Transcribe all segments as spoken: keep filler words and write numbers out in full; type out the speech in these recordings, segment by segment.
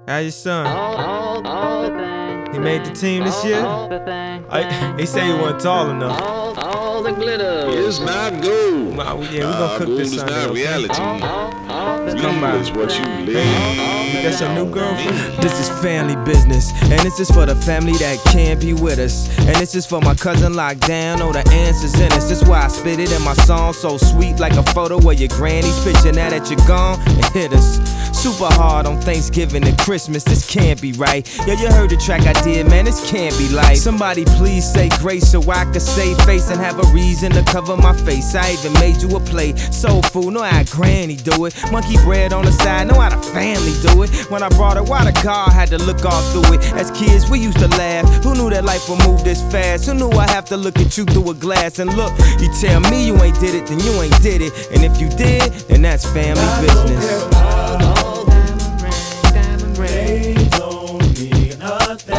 How your son? He made the team this year? I, they say he wasn't tall enough. All the glitter is not gold. Nah, yeah, we gonna uh, cook gold this is Sunday, not okay? reality. Let's come by. Real is what you live. Hey, that's your new girlfriend? This is family business, and this is for the family that can't be with us. And this is for my cousin locked down, oh the answers in us. That's why I spit it in my song, so sweet like a photo of your granny's picture. Now that you're gone, it hit us super hard on Thanksgiving and Christmas. This can't be right. Yo, you heard the track I did, man, this can't be life. Somebody please say grace so I could save face and have a reason to cover my face. I even made you a plate. Soul food, know how granny do it. Monkey bread on the side, know how the family do it. When I brought her, why the car had to look all through it. As kids, we used to laugh. Who knew that life would move this fast? Who knew I have to look at you through a glass? And look, you tell me you ain't did it, then you ain't did it. And if you did, then that's family business. They don't mean nothing.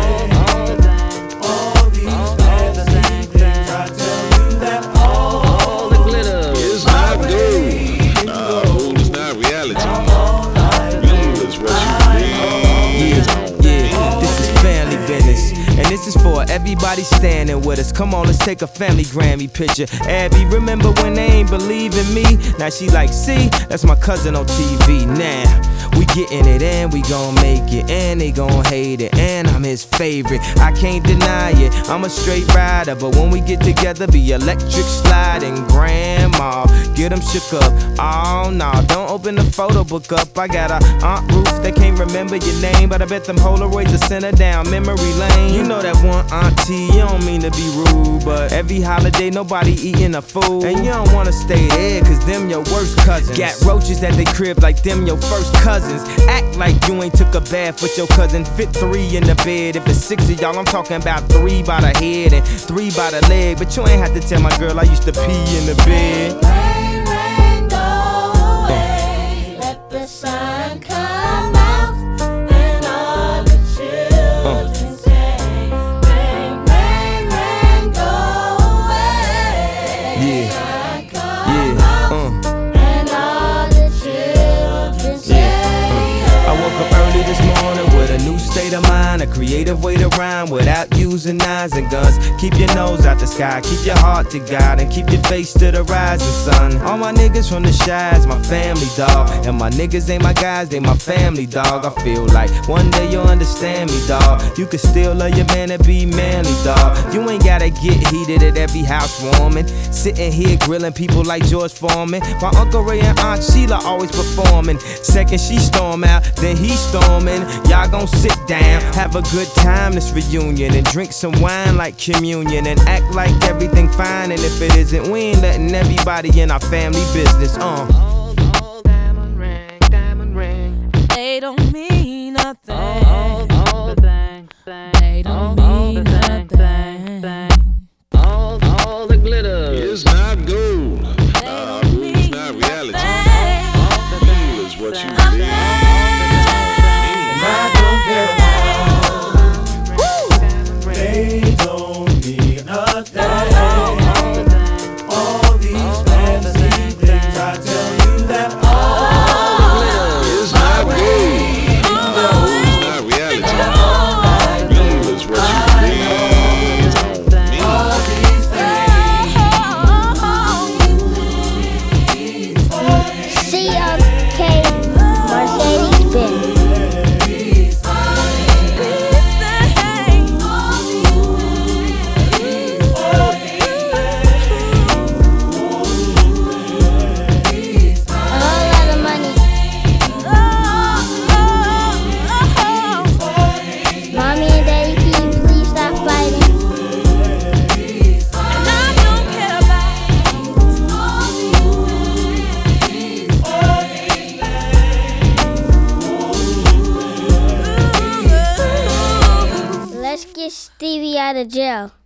All these fancy things, I tell you that all the glitter is not gold. Nah, gold is not reality. Real is what you live. Yeah, yeah, this is family business. And this is for everybody standing with us. Come on, let's take a family Grammy picture. Abby, remember when they ain't believe in me? Now she like, see, that's my cousin on T V. Now we getting it and we gon' make it, and they gon' hate it, and I'm his favorite. I can't deny it, I'm a straight rider, but when we get together, be electric sliding. Grandma, get them shook up. Oh no, don't open the photo book up. I got a Aunt Ruth that can't remember your name, but I bet them Polaroids are sent her down memory lane. You know that one auntie, you don't mean to be rude, but every holiday nobody eating a food, and you don't wanna stay there, cause them your worst cousins. Got roaches at they crib like them your first cousins. Act like you ain't took a bath with your cousin. Fit three in the bed. If it's six of y'all, I'm talking about three by the head and three by the leg. But you ain't have to tell my girl I used to pee in the bed. Rain, rain, go away. Let the sun come out and all the children say, rain, rain, rain, go away. Yeah, Sun come yeah, out uh. and all the children say. I woke up early this morning with a new state of mind, a creative way to rhyme without using knives and guns. Keep your nose out the sky, keep your heart to God, and keep your face to the rising sun. All my niggas from the Shies, my family, dog. And my niggas ain't my guys, they my family, dog. I feel like one day you'll understand me, dog. You can still love your man and be manly, dog. You ain't gotta get heated at every housewarming. Sitting here grilling people like George Foreman. My Uncle Ray and Aunt Sheila always performing. Second she storm out, then he storming. Y'all gon' sit down, have a good time this reunion, and drink some wine like communion, and act like everything fine. And if it isn't, we ain't letting everybody in our family business. Uh. All, all diamond ring, diamond ring. They don't mean nothing. All, all, all the thing, thing. They don't all, mean all the thing, thing, nothing. thing. All, all the glitter Is not gold. They Nah, don't gold is mean not reality. nothing. Real is what you live. And I don't care about. They don't mean nothing. All these fancy things, I tell you that all Is not gold. Nah, gold is not reality. Real is what you live. these things. C O K Mercedes Benz. A whole lot of money. Mommy and Daddy, can you please stop fighting? Let's get Stevie out of jail.